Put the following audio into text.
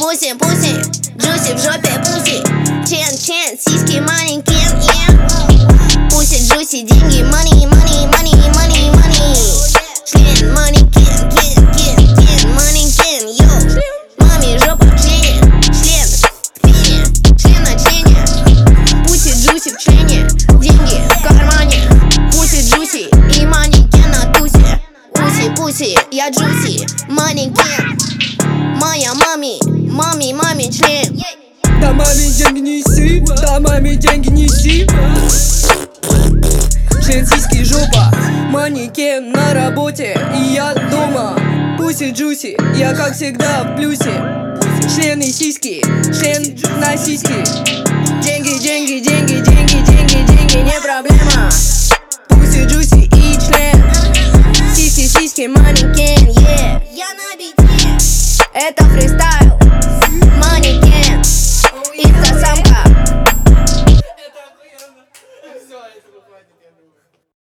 Пуси, пуси, джуси в жопе пуси. Чен, чен, сиськи маленькие, yeah. Пуси, джуси, деньги, money, money, money, money, money. Член, манекен, кен, манекен, йоу. Маме жопа в члене, член в пене, член на члене. Пуси, джуси в члене, деньги в кармане. Пуси, джуси и манекен на тусе. Пуси, пуси, я джуси, манекен. Моя маме член. Да маме деньги неси, да маме деньги неси. Член, сиськи, жопа, манекен на работе, и я дома. Пуси, джуси, я как всегда в плюсе. Член и сиськи, член на сиськи. Деньги, деньги, деньги, деньги, деньги, деньги, не проблема. Пуси, джуси и член. Сиськи, сиськи, манекен, yeah. Я на бите. Это фристайл.